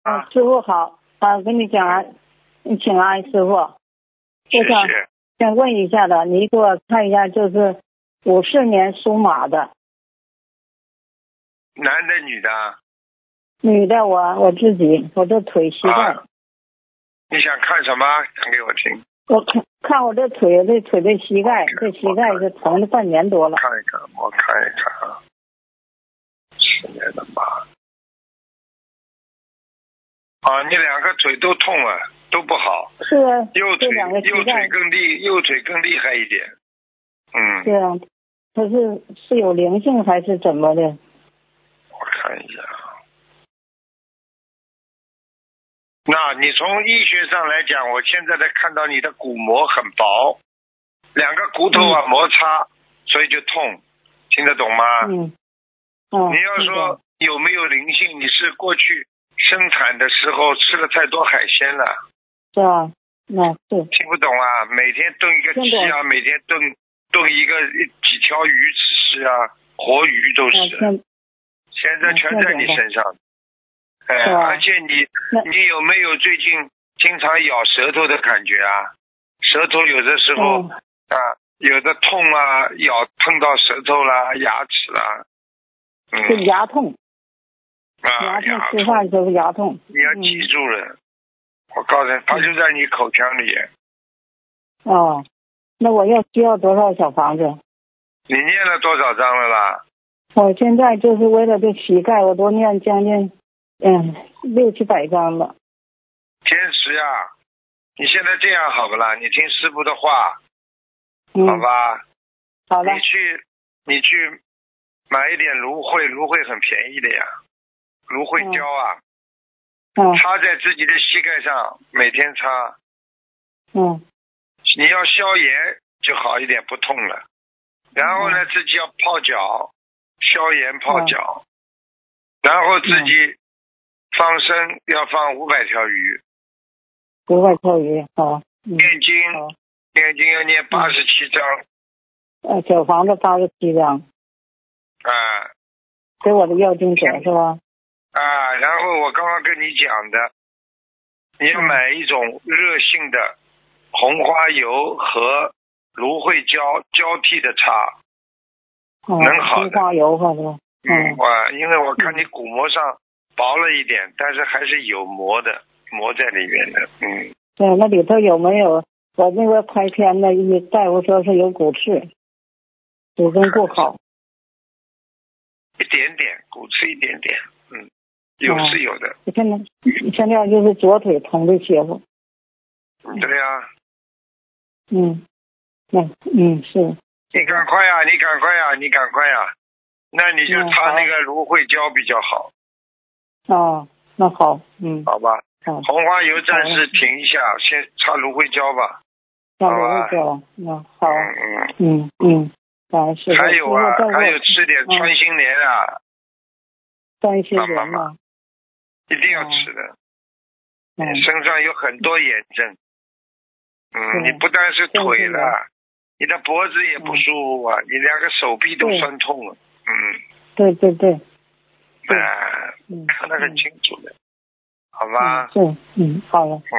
师傅好，跟你讲啊，请安师傅。 谢谢。 想问一下的，你给我看一下，就是54年属马的。 男的女的？ 女的，我自己，我这腿膝盖。 你想看什么？讲给我听。 我看我这腿的膝盖，这膝盖是疼了半年多了。 我看一看啊，4年的马。你两个腿都痛啊，都不好。 是啊。 右腿更厉害一点。 对啊，它是有灵性还是怎么的？ 我看一下。那你从医学上来讲，我现在看到你的骨膜很薄，两个骨头摩擦，所以就痛，听得懂吗？你要说有没有灵性，你是过去生产的时候吃了太多海鲜了。 是啊，那是。 听不懂啊？每天炖一个鸡啊，每天炖几条鱼吃啊，活鱼都是。现在全在你身上。而且你有没有最近经常咬舌头的感觉啊？舌头有的时候有的痛啊，碰到舌头啦、牙齿啦。 是牙痛。牙痛，吃饭时候牙痛。 你要记住了，我告诉你，它就在你口腔里。 那我需要多少小房子？ 你念了多少章了啦？ 我现在就是为了这膝盖，我都念将近600-700章了。 坚持呀！你现在这样好不啦？你听师傅的话，好吧？ 好了。 你去买一点芦荟很便宜的呀，芦荟胶啊。擦在自己的膝盖上，每天擦。你要消炎就好一点，不痛了。然后呢，自己要泡脚，消炎泡脚。然后自己放生，要放500条鱼。 500条鱼，好。 念经要念87章。 小房子87章。给我的要经者是吧？ 然后我刚刚跟你讲的，你要买一种热性的红花油和芦荟胶交替的擦，能好的。 红花油是吧？ 因为我看你骨膜上薄了一点，但是还是有膜在里面的。 对，那里头有没有？我那个拍片的大夫说是有骨刺，骨根不好。 一点点骨刺，一点点。是有的。 现在就是左腿疼的邪乎。 对呀。 是。 你赶快呀！那你就擦那个芦荟胶比较好。 那好。 好吧。红花油暂时停一下，先擦芦荟胶吧。 好吧。好。 还有吃点穿心莲啊。 穿心莲嘛。 一定要吃的。你身上有很多炎症。你不但是腿了，你的脖子也不舒服啊，你两个手臂都酸痛了。 对。 看得很清楚的，好吧？ 好了。